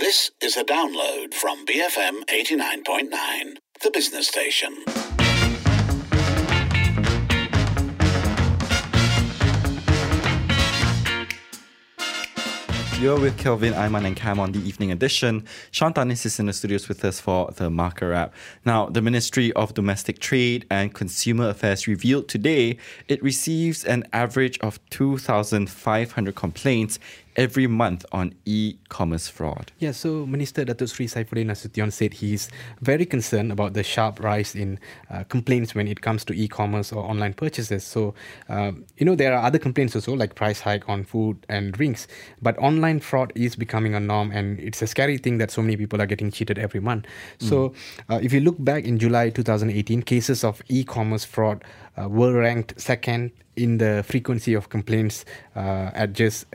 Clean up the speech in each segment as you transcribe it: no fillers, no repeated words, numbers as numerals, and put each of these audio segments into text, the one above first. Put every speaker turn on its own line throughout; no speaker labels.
This is a download from BFM 89.9, the business station.
You're with Kelvin, Aiman and Cam on the evening edition. Sean Tanis is in the studios with us for the Market Wrap. Now, the Ministry of Domestic Trade and Consumer Affairs revealed today it receives an average of 2,500 complaints every month on e-commerce fraud.
Yeah, so Minister Datuk Sri Saifuddin Nasution said he's very concerned about the sharp rise in complaints when it comes to e-commerce or online purchases. So, there are other complaints also, like price hike on food and drinks. But online fraud is becoming a norm, and it's a scary thing that so many people are getting cheated every month. So, if you look back in July 2018, cases of e-commerce fraud were ranked second in the frequency of complaints at just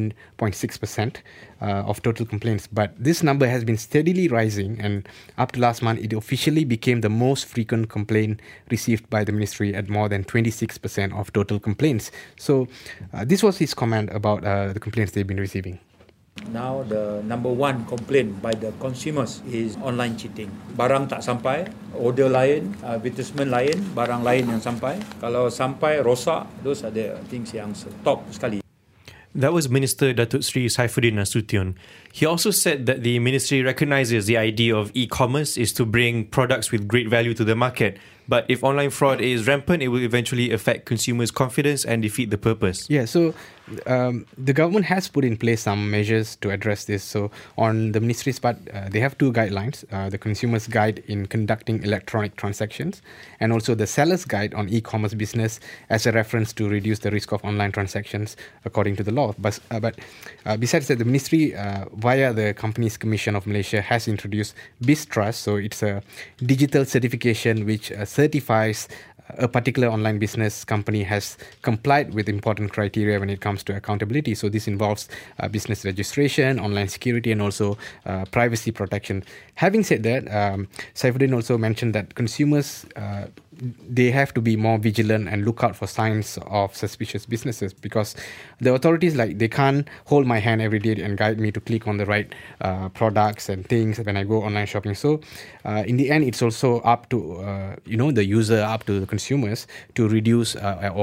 18.6% of total complaints. But this number has been steadily rising, and up to last month, it officially became the most frequent complaint received by the ministry at more than 26% of total complaints. So this was his comment about the complaints they've been receiving.
Now the number one complaint by the consumers is online cheating. Barang tak sampai, order lain, advertisement lain, barang lain yang sampai. Kalau sampai rosak, those are the things yang top sekali.
That was Minister Datuk Sri Saifuddin Nasution. He also said that the ministry recognises the idea of e-commerce is to bring products with great value to the market. But if online fraud is rampant, it will eventually affect consumers' confidence and defeat the purpose.
Yeah, so the government has put in place some measures to address this. So on the ministry's part, they have two guidelines, the Consumer's Guide in Conducting Electronic Transactions and also the Seller's Guide on E-commerce Business as a reference to reduce the risk of online transactions according to the law. But besides that, the ministry, via the Companies Commission of Malaysia, has introduced BizTrust. So it's a digital certification which certifies a particular online business company has complied with important criteria when it comes to accountability. So this involves business registration, online security, and also privacy protection. Having said that, Saifuddin also mentioned that consumers they have to be more vigilant and look out for signs of suspicious businesses, because the authorities, they can't hold my hand every day and guide me to click on the right products and things when I go online shopping. So in the end, it's also up to the user, up to the consumers to reduce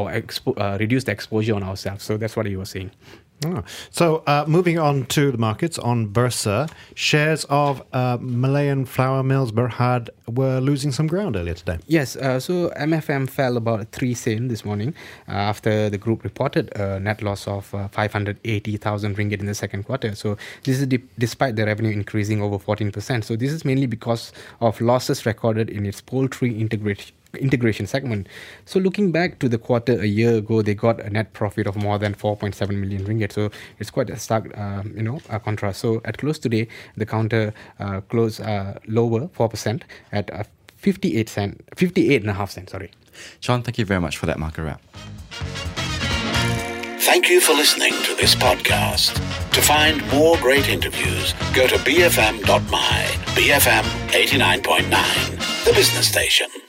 reduce the exposure on ourselves. So that's what he was saying.
So moving on to the markets, on Bursa, shares of Malayan flour mills Berhad were losing some ground earlier today.
Yes, so MFM fell about 3 sen this morning after the group reported a net loss of 580,000 ringgit in the second quarter. So this is despite the revenue increasing over 14%. So this is mainly because of losses recorded in its poultry integration segment. So looking back to the quarter a year ago, they got a net profit of more than 4.7 million ringgit. So it's quite a stark, contrast. So at close today, the counter closed lower 4% at 58.5 cents. Sorry.
Sean, thank you very much for that Market Wrap.
Thank you for listening to this podcast. To find more great interviews, go to bfm.my, BFM 89.9, the business station.